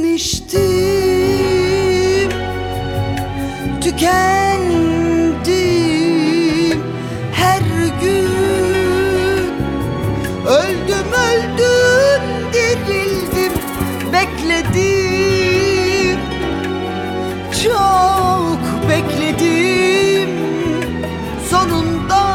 içtim, tükendim her gün. Öldüm öldüm dirildim, bekledim, çok bekledim. Sonunda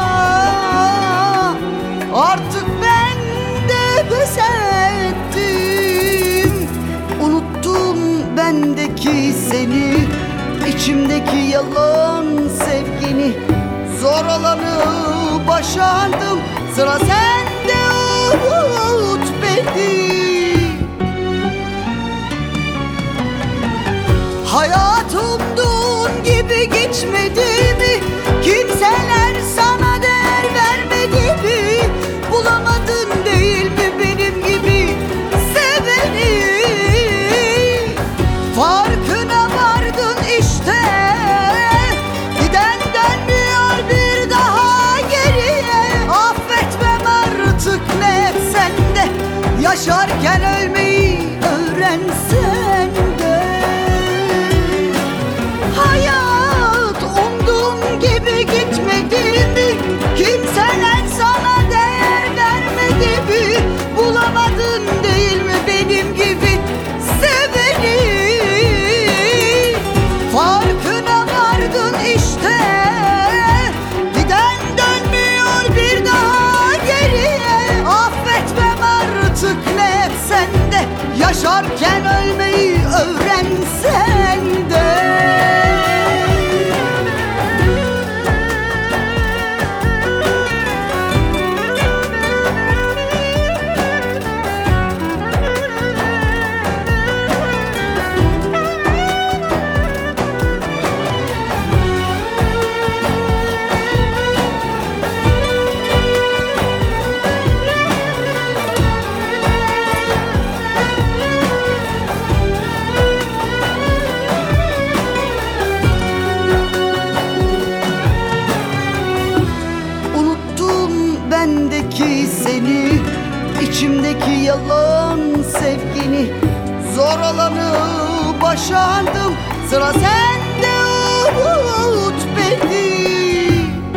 artık ben de pes ettim. Unuttum bendeki seni, içimdeki yalan sevgini. Zor olanı başardım, sıra sende, unut beni. Hayat umduğun gibi geçmedi mi? Kimseler sana değer vermedi mi? Bulamadın değil mi benim gibi seveni? Farkına vardın işte, giden dönmüyor bir daha geriye. Affetmem artık ne etsen de, yaşarken ölmeyi öğrensen de. Hayat umduğum gibi gitmedi mi? Kimseler sana değer vermedi mi? Bulamadın değil mi benim gibi seveni? Farkına vardın işte, giden dönmüyor bir daha geriye. Affetmem artık ne etsen de, yaşarken ölmeyi öğrensen de. Bendeki seni, içimdeki yalan sevgini. Zor olanı başardım, sıra sende, unut beni.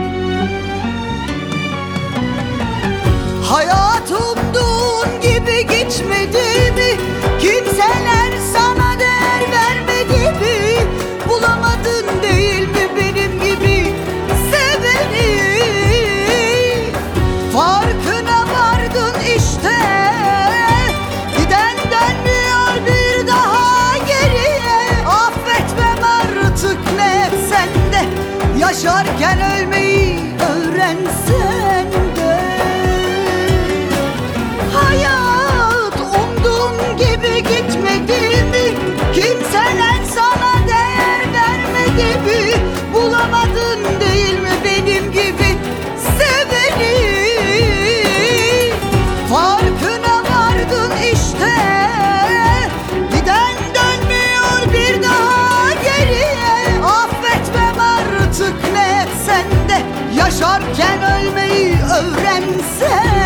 Hayat umduğun gibi geçmedi mi? Kimseler sana değer vermedi mi? Bulamadın değil mi benim gibi seveni? Farkına vardın işte, giden dönmüyor bir daha geriye. Affetmem artık ne etsen de, yaşarken ölmeyi öğrensen de. Hayat umduğum gibi gitmedi mi? Kimseler sana değer vermedi mi? Bulamadın değil mi benim gibi seveni? Farkına vardın işte, giden dönmüyor bir daha geriye. Affetmem artık ne etsen de, yaşarken ölmeyi öğrensen